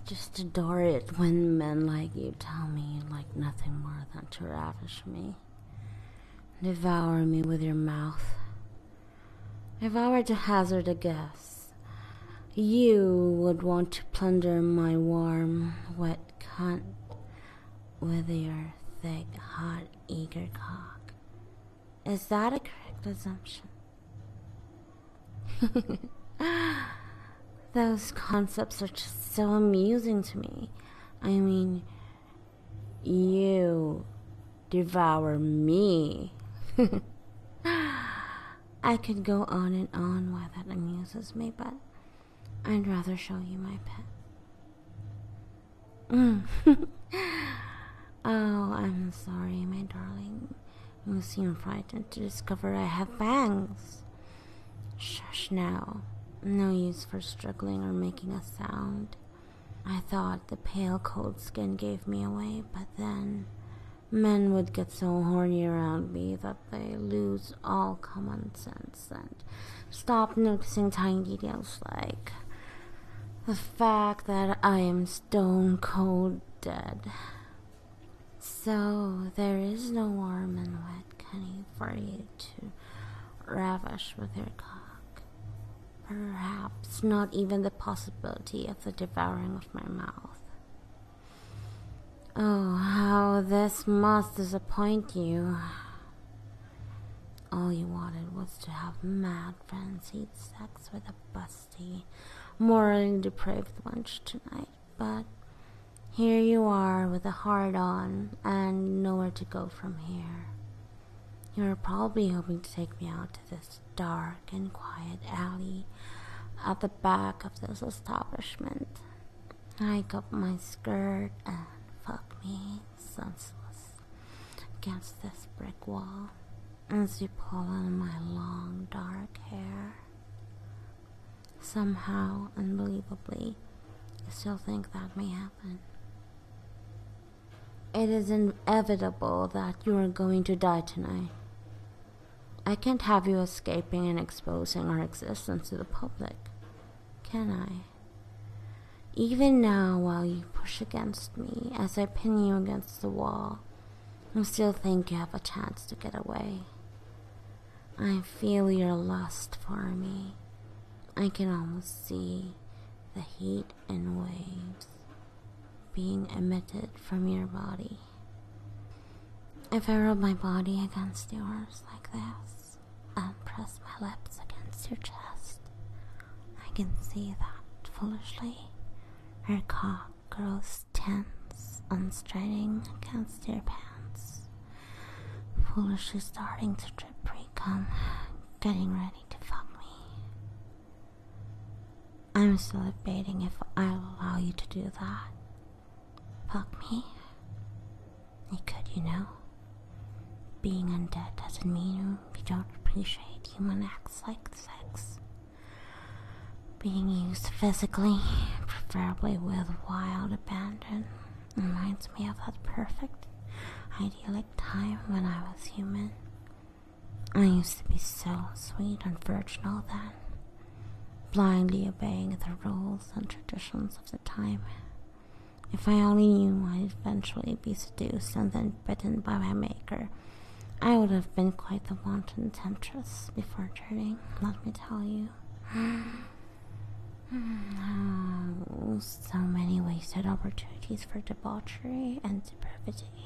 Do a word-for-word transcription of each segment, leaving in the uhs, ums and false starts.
just adore it when men like you tell me you like nothing more than to ravish me. Devour me with your mouth. If I were to hazard a guess, you would want to plunder my warm, wet cunt with your thick, hot, eager cock. Is that a correct assumption? Those concepts are just so amusing to me. I mean, you devour me. I could go on and on why that amuses me, but I'd rather show you my pet. Mm. Oh, I'm sorry, my darling. You seem frightened to discover I have fangs. Shush now. No use for struggling or making a sound. I thought the pale cold skin gave me away, but then men would get so horny around me that they lose all common sense and stop noticing tiny details like the fact that I am stone cold dead. So there is no warm and wet cunny for you to ravish with your cock. Perhaps not even the possibility of the devouring of my mouth. Oh, how this must disappoint you. All you wanted was to have mad frenzied sex with a busty, morally depraved wench tonight, but here you are with a hard-on and nowhere to go from here. You're probably hoping to take me out to this dark and quiet alley at the back of this establishment. Hike up my skirt and fuck me senseless against this brick wall as you pull on my long dark hair. Somehow, unbelievably, you still think that may happen. It is inevitable that you are going to die tonight. I can't have you escaping and exposing our existence to the public, can I? Even now, while you push against me as I pin you against the wall, I still think you have a chance to get away. I feel your lust for me. I can almost see the heat and waves being emitted from your body. If I rub my body against yours like this and press my lips against your chest, I can see that, foolishly, her cock grows tense and straining against your pants, foolishly starting to drip pre-cum, getting ready to fuck me. I'm still debating if I'll allow you to do that. Fuck me? You could, you know. Being undead doesn't mean you don't appreciate human acts like sex. Being used physically, preferably with wild abandon, reminds me of that perfect, idyllic time when I was human. I used to be so sweet and virginal then, blindly obeying the rules and traditions of the time. If I only knew I'd eventually be seduced and then bitten by my maker, I would have been quite the wanton temptress before turning, let me tell you. Oh, so many wasted opportunities for debauchery and depravity.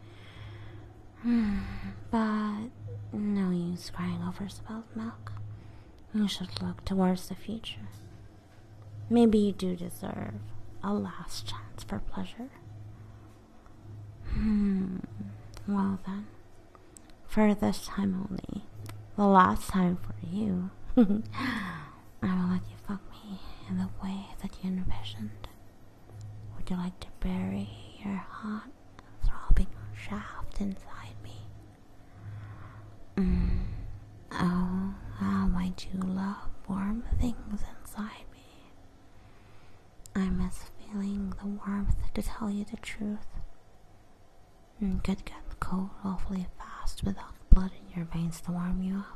But no use crying over spilled milk. You should look towards the future. Maybe you do deserve a last chance for pleasure. Hmm. Well then, for this time only, the last time for you, I will let you fuck me in the way that you envisioned. Would you like to bury your hot, throbbing shaft inside me? Mm. Oh, how I do love warm things inside me. I miss feeling the warmth, to tell you the truth. And could get cold awfully fast without blood in your veins to warm you up.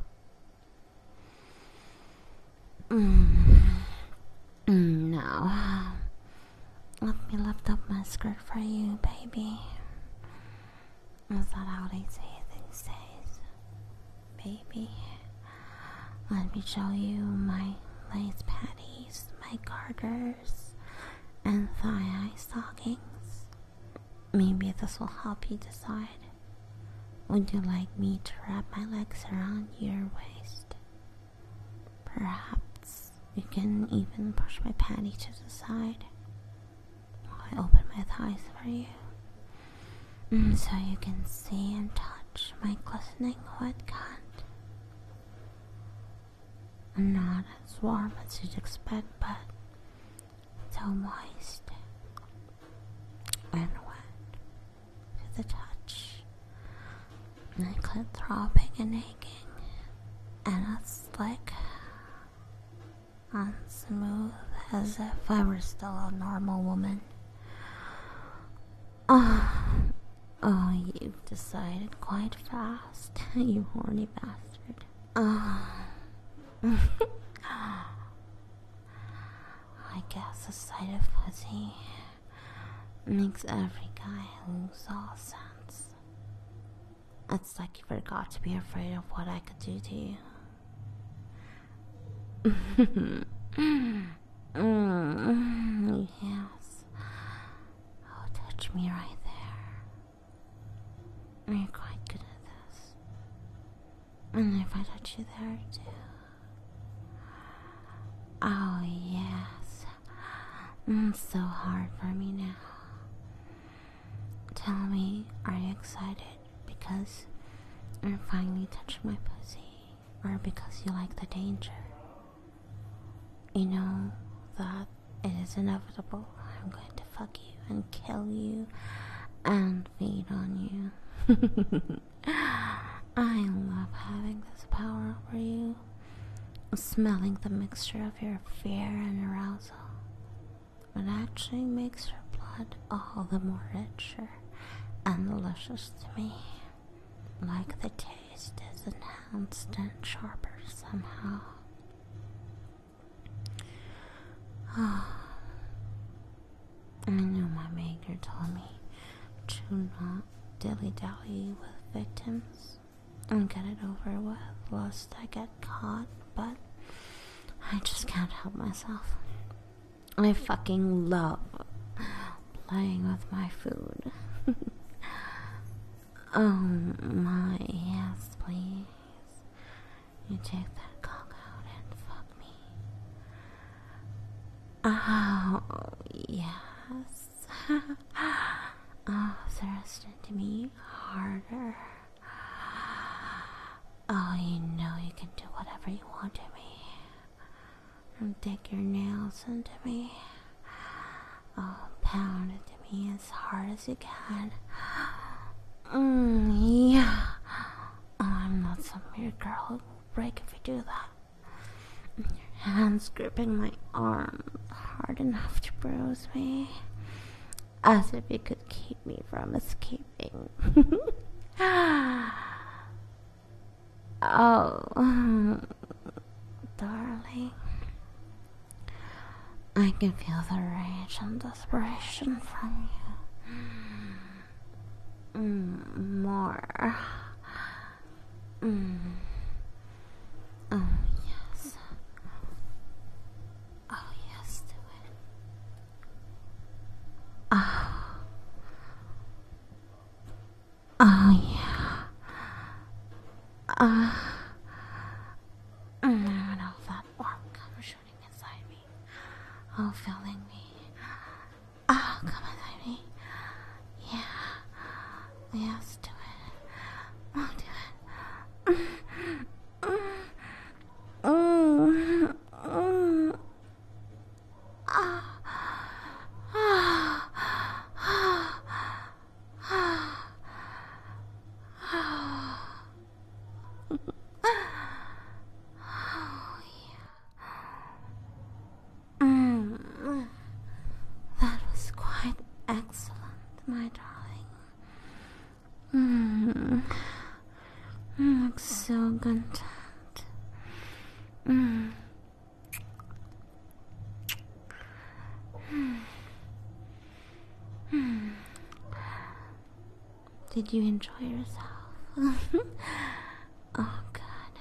Mm. Mm, now, Let me lift up my skirt for you, baby. Is that how they say it these days? Baby. Let me show you my lace panties, my garters, and thigh-high stockings. Maybe this will help you decide. Would you like me to wrap my legs around your waist? Perhaps you can even push my panty to the side while I open my thighs for you, mm, so you can see and touch my glistening wet cunt. Not as warm as you'd expect, but so moist and wet to the touch. My clit throbbing and aching, and as slick and smooth as if I were still a normal woman. Oh, oh, you've decided quite fast, you horny bastard. Oh. I guess the sight of pussy makes every guy lose all sense. It's like you forgot to be afraid of what I could do to you. mm, yes. Oh, touch me right there. You're quite good at this. And if I touch you there too. Oh, yes. It's so hard for me now. Tell me, are you excited because you're finally touching my pussy, or because you like the danger? You know that it is inevitable. I'm going to fuck you and kill you and feed on you. I love having this power over you. Smelling the mixture of your fear and arousal. It actually makes your blood all the more richer and delicious to me. Like the taste is enhanced and sharper somehow. Oh, I know my maker told me to not dilly-dally with victims and get it over with lest I get caught, but I just can't help myself. I fucking love playing with my food. Oh my, yes, please. You take that cock out and fuck me. Oh, yes. Oh, thrust into me harder. Oh, you know you can do whatever you want to me. And dig your nails into me. Oh, pound into me as hard as you can. Mm, yeah. Oh, I'm not some weird girl who will break if you do that. Your hands gripping my arm hard enough to bruise me. As if you could keep me from escaping. Oh, darling. I can feel the rage and desperation from you. Mm, more. Mm. Oh, yes. Oh, yes, do it. Oh. Oh, yeah. Uh, I don't know if that warm cum shooting inside me. Oh, filling me. Oh, come inside me. Yeah. Yes, do it. Oh, do it. Mm, mm, mm. Ah. Ah. Ah. Ah. Ah. Oh, yeah. Mm. That was quite excellent, my darling. Did you enjoy yourself? Oh, good.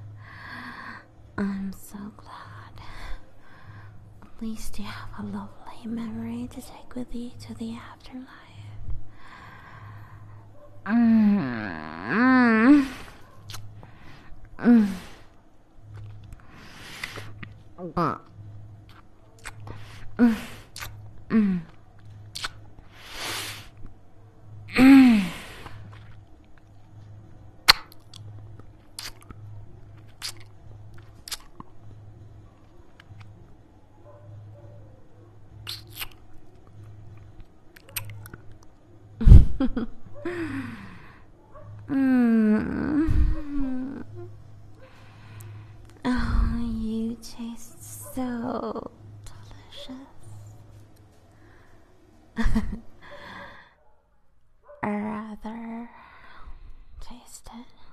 I'm so glad. At least you have a lovely memory to take with you to the afterlife. Mm. Mm. Mm. Mm. Mm. Mm. Mm. Oh, you taste so delicious. Or rather, taste it.